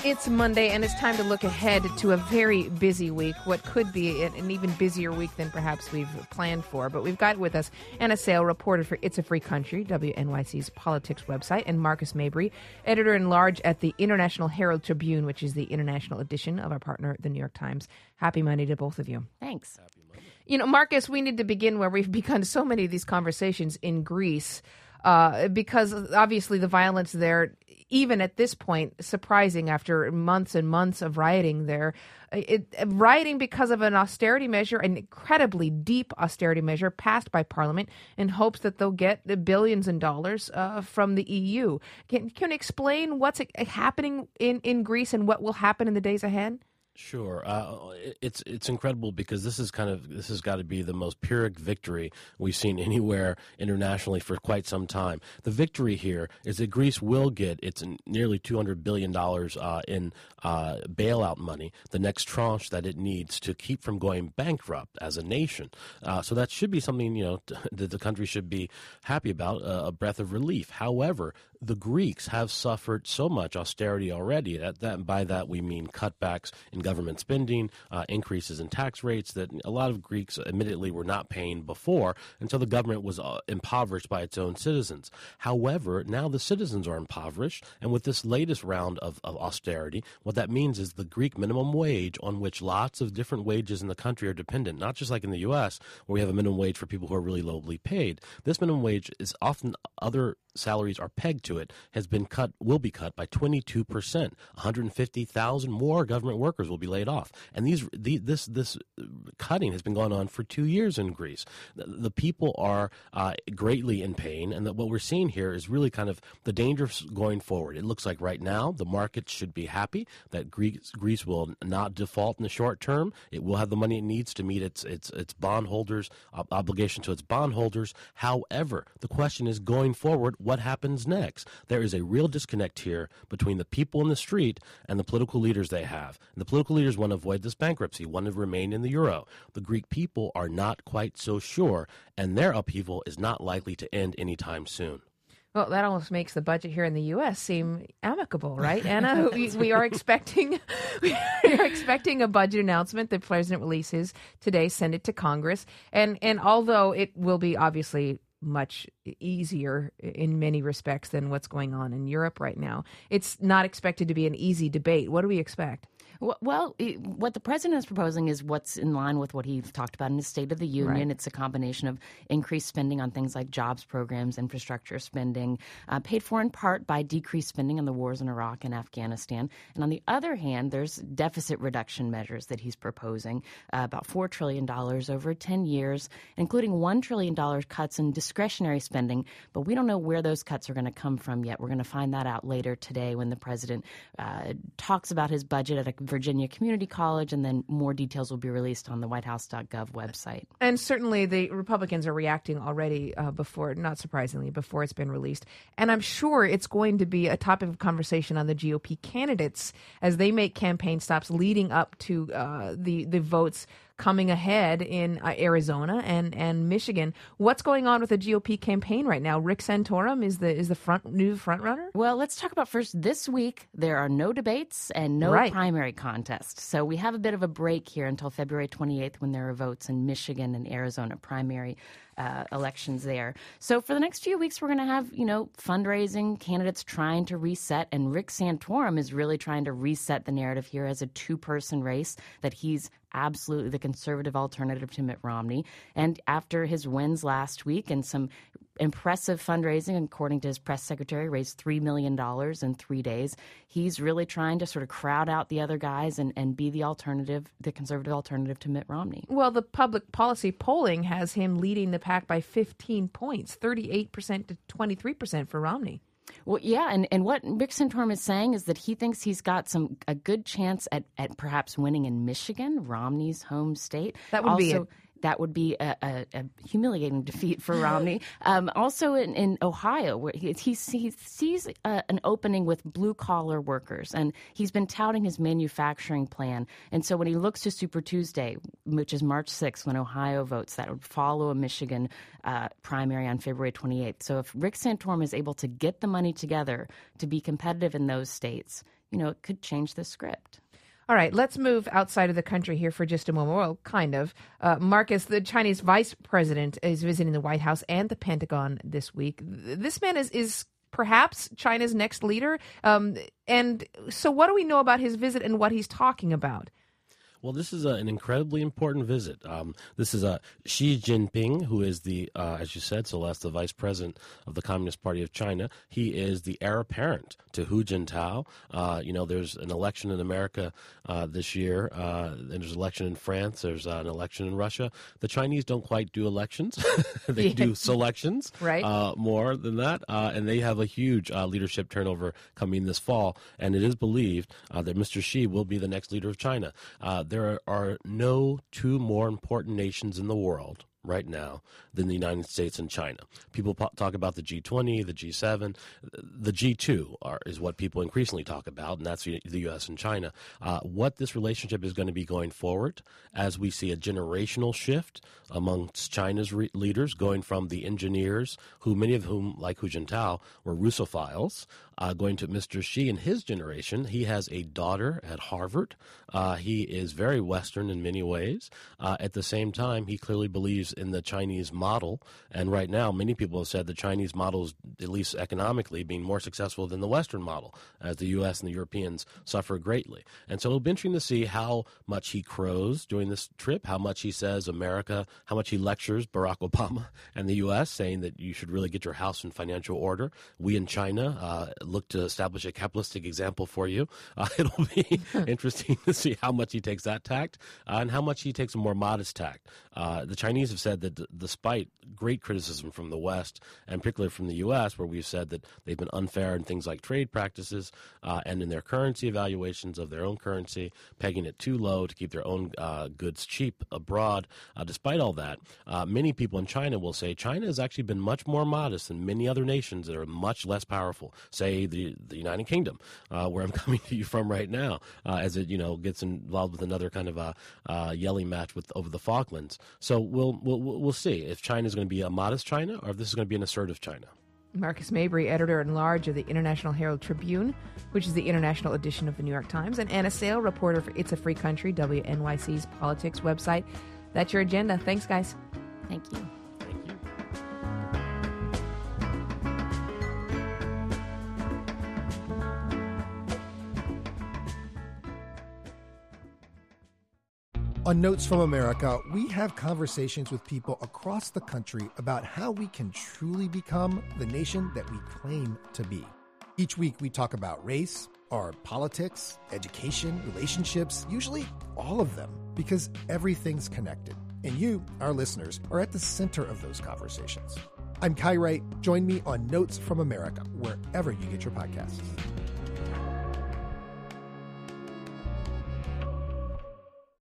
It's Monday, and it's time to look ahead to a very busy week, what could be an even busier week than perhaps we've planned for. But we've got with us Anna Sale, reporter for It's a Free Country, WNYC's politics website, and Marcus Mabry, editor-in-large at the International Herald Tribune, which is the international edition of our partner, the New York Times. Happy Monday to both of you. Thanks. You know, Marcus, we need to begin where we've begun so many of these conversations in Greece, because obviously the violence there, even at this point, surprising after months and months of rioting there. Rioting because of an austerity measure, an incredibly deep austerity measure passed by Parliament in hopes that they'll get the billions in dollars from the EU. Can you explain what's happening in Greece and what will happen in the days ahead? Sure. It's incredible because this has got to be the most Pyrrhic victory we've seen anywhere internationally for quite some time. The victory here is that Greece will get its nearly $200 billion in bailout money, the next tranche that it needs to keep from going bankrupt as a nation. So that should be something, that the country should be happy about, a breath of relief. However, the Greeks have suffered so much austerity already. By that we mean cutbacks in government spending, increases in tax rates that a lot of Greeks admittedly were not paying before until the government was impoverished by its own citizens. However, now the citizens are impoverished, and with this latest round of austerity, what that means is the Greek minimum wage, on which lots of different wages in the country are dependent, not just like in the U.S., where we have a minimum wage for people who are really lowly paid. This minimum wage is often other salaries are pegged to it, will be cut by 22%. 150,000 more government workers will be laid off. And this cutting has been going on for 2 years in Greece. The people are greatly in pain, and what we're seeing here is really kind of the danger going forward. It looks like right now the markets should be happy that Greece will not default in the short term. It will have the money it needs to meet its bondholders' obligation to its bondholders. However, the question is going forward, what happens next? There is a real disconnect here between the people in the street and the political leaders they have. And the political leaders want to avoid this bankruptcy, want to remain in the euro. The Greek people are not quite so sure, and their upheaval is not likely to end anytime soon. Well, that almost makes the budget here in the U.S. seem amicable, right, Anna? we are expecting a budget announcement. The president releases today, send it to Congress, and although it will be obviously much easier in many respects than what's going on in Europe right now, it's not expected to be an easy debate. What do we expect? Well, what the president is proposing is what's in line with what he talked about in his State of the Union. Right. It's a combination of increased spending on things like jobs programs, infrastructure spending, paid for in part by decreased spending on the wars in Iraq and Afghanistan. And on the other hand, there's deficit reduction measures that he's proposing, about $4 trillion over 10 years, including $1 trillion cuts in discretionary spending. But we don't know where those cuts are going to come from yet. We're going to find that out later today when the president talks about his budget at a Virginia Community College, and then more details will be released on the whitehouse.gov website. And certainly the Republicans are reacting already before, not surprisingly, before it's been released. And I'm sure it's going to be a topic of conversation on the GOP candidates as they make campaign stops leading up to the votes coming ahead in Arizona and Michigan. What's going on with the GOP campaign right now? Rick Santorum is the new front runner? Well, let's talk about first this week. There are no debates and no primary contests. So we have a bit of a break here until February 28th when there are votes in Michigan and Arizona primary elections there. So for the next few weeks, we're going to have, fundraising, candidates trying to reset. And Rick Santorum is really trying to reset the narrative here as a two-person race, that he's absolutely the conservative alternative to Mitt Romney. And after his wins last week and some impressive fundraising, according to his press secretary, raised $3 million in 3 days, he's really trying to sort of crowd out the other guys and be the conservative alternative to Mitt Romney. Well, the public policy polling has him leading the pack by 15 points, 38% to 23% for Romney. Well, yeah, and what Rick Santorum is saying is that he thinks he's got a good chance at perhaps winning in Michigan, Romney's home state. That would be That would be a humiliating defeat for Romney. Also in Ohio, where he sees an opening with blue-collar workers, and he's been touting his manufacturing plan. And so when he looks to Super Tuesday, which is March 6th, when Ohio votes, that would follow a Michigan primary on February 28th. So if Rick Santorum is able to get the money together to be competitive in those states, it could change the script. All right, let's move outside of the country here for just a moment. Well, kind of. Marcus, the Chinese vice president, is visiting the White House and the Pentagon this week. This man is perhaps China's next leader. And so what do we know about his visit and what he's talking about? Well, this is an incredibly important visit. This is Xi Jinping, who is the, as you said, Celeste, the vice president of the Communist Party of China. He is the heir apparent to Hu Jintao. There's an election in America this year. And there's an election in France. There's an election in Russia. The Chinese don't quite do elections. They do selections, right? More than that. And they have a huge leadership turnover coming this fall. And it is believed that Mr. Xi will be the next leader of China. There are no two more important nations in the world right now than the United States and China. People talk about the G20, the G7. The G2 is what people increasingly talk about, and that's the U.S. and China. What this relationship is going to be going forward as we see a generational shift amongst China's leaders going from the engineers, who many of whom, like Hu Jintao, were Russophiles, going to Mr. Xi and his generation. He has a daughter at Harvard. He is very Western in many ways. At the same time, he clearly believes in the Chinese model. And right now, many people have said the Chinese model is, at least economically, being more successful than the Western model, as the U.S. and the Europeans suffer greatly. And so it'll be interesting to see how much he crows during this trip, how much he says America, how much he lectures Barack Obama and the U.S., saying that you should really get your house in financial order. We in China look to establish a capitalistic example for you. It'll be interesting to see how much he takes that tact and how much he takes a more modest tact. The Chinese have said that despite great criticism from the West, and particularly from the U.S., where we've said that they've been unfair in things like trade practices and in their currency evaluations of their own currency, pegging it too low to keep their own goods cheap abroad. Despite all that, many people in China will say China has actually been much more modest than many other nations that are much less powerful, say the United Kingdom, where I'm coming to you from right now, as it gets involved with another kind of yelling match over the Falklands. So we'll see if China is going to be a modest China or if this is going to be an assertive China. Marcus Mabry, editor-at-large of the International Herald Tribune, which is the international edition of the New York Times, and Anna Sale, reporter for It's a Free Country, WNYC's politics website. That's your agenda. Thanks, guys. Thank you. Thank you. On Notes from America, we have conversations with people across the country about how we can truly become the nation that we claim to be. Each week, we talk about race, our politics, education, relationships, usually all of them, because everything's connected. And you, our listeners, are at the center of those conversations. I'm Kai Wright. Join me on Notes from America, wherever you get your podcasts.